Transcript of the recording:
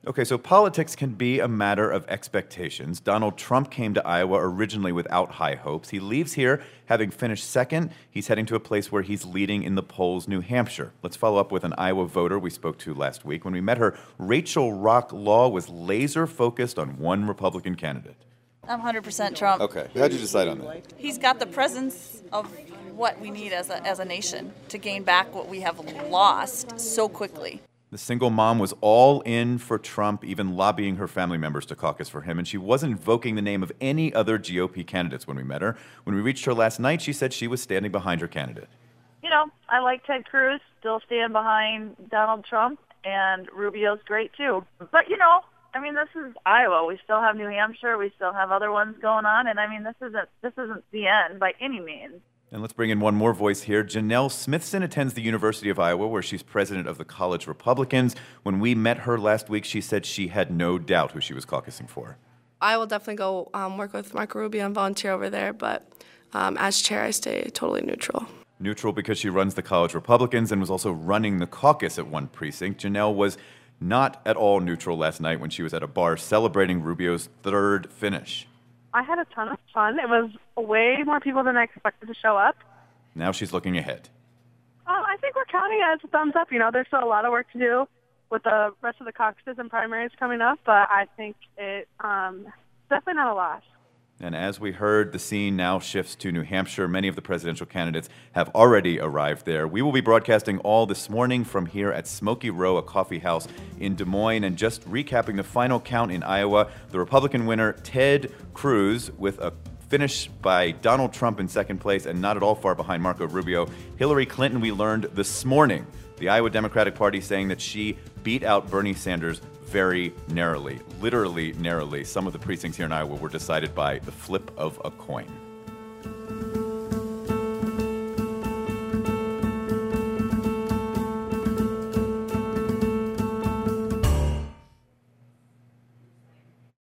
Okay, so politics can be a matter of expectations. Donald Trump came to Iowa originally without high hopes. He leaves here having finished second. He's heading to a place where he's leading in the polls, New Hampshire. Let's follow up with an Iowa voter we spoke to last week. When we met her, Rachel Rock Law was laser focused on one Republican candidate. I'm 100% Trump. Okay, how'd you decide on that? He's got the presence of what we need as a nation to gain back what we have lost so quickly. The single mom was all in for Trump, even lobbying her family members to caucus for him, and she wasn't invoking the name of any other GOP candidates when we met her. When we reached her last night, she said she was standing behind her candidate. You know, I like Ted Cruz, still stand behind Donald Trump, and Rubio's great too. But, this is Iowa. We still have New Hampshire. We still have other ones going on, and this isn't the end by any means. And let's bring in one more voice here. Janelle Smithson attends the University of Iowa, where she's president of the College Republicans. When we met her last week, she said she had no doubt who she was caucusing for. I will definitely go work with Marco Rubio and volunteer over there, but as chair, I stay totally neutral. Neutral because she runs the College Republicans and was also running the caucus at one precinct. Janelle was not at all neutral last night when she was at a bar celebrating Rubio's third finish. I had a ton of fun. It was way more people than I expected to show up. Now she's looking ahead. I think we're counting it as a thumbs up. There's still a lot of work to do with the rest of the caucuses and primaries coming up, but I think it's definitely not a loss. And as we heard, the scene now shifts to New Hampshire. Many of the presidential candidates have already arrived there. We will be broadcasting all this morning from here at Smoky Row, a coffee house in Des Moines. And just recapping the final count in Iowa, the Republican winner, Ted Cruz, with a finish by Donald Trump in second place and not at all far behind Marco Rubio. Hillary Clinton, we learned this morning, the Iowa Democratic Party saying that she beat out Bernie Sanders very narrowly, literally narrowly. Some of the precincts here in Iowa were decided by the flip of a coin.